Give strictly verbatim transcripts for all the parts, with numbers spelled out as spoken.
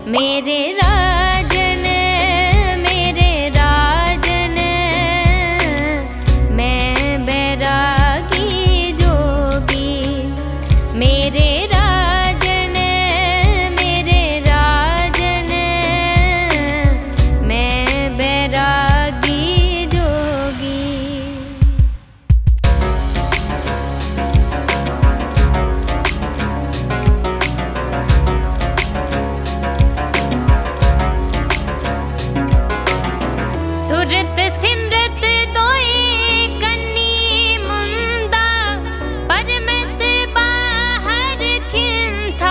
मेरे राजन मेरे राजन मैं बैरागी जोगी। मेरे राजन मेरे राजन मैं बैरागी जोगी। सुरत सिमरत दोए कन्नी मुंदा परमत बाहर खिन था।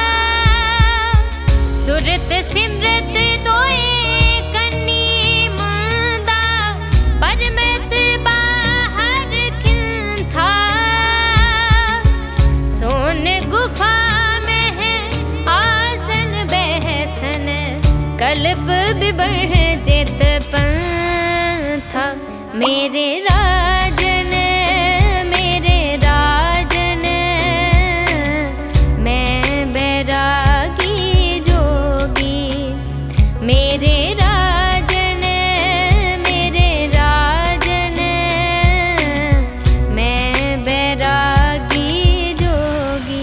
सुरत सिमरत दोए कन्नी मुंदा परमत बाहर खिन था। सोन गुफा में है आसन बहसन कल्प बिबढ़ जित पंथा। मेरे राजन मेरे राजन मैं बैरागी जोगी। मेरे राजन मेरे राजन मैं बैरागी जोगी।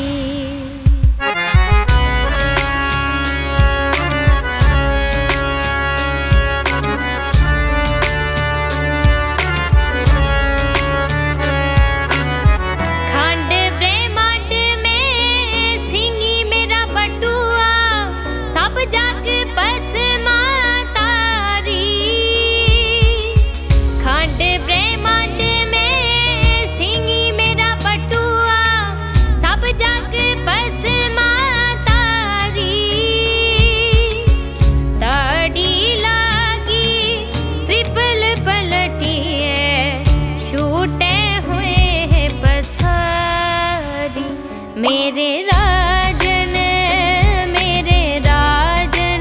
मेरे राजन मेरे राजन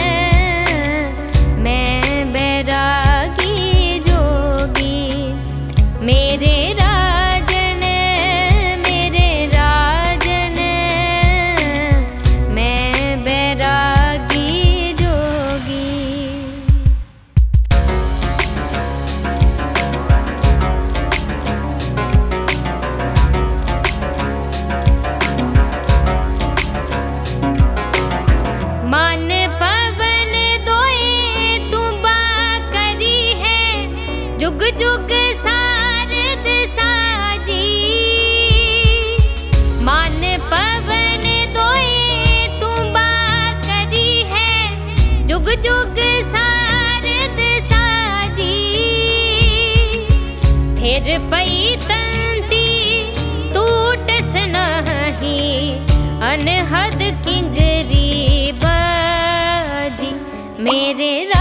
मैं बैरागी जोगी। मेरे राजन मेरे राजन मैं बैरागी जोगी। मान पवन दोए तुबा करी है जुग जुग सारद साजी। मान पवन दोए तुबा करी है जुग जुग सारद साजी। थिर पई तंती टूटस नहीं अनहद किंगरी बाजी। मेरे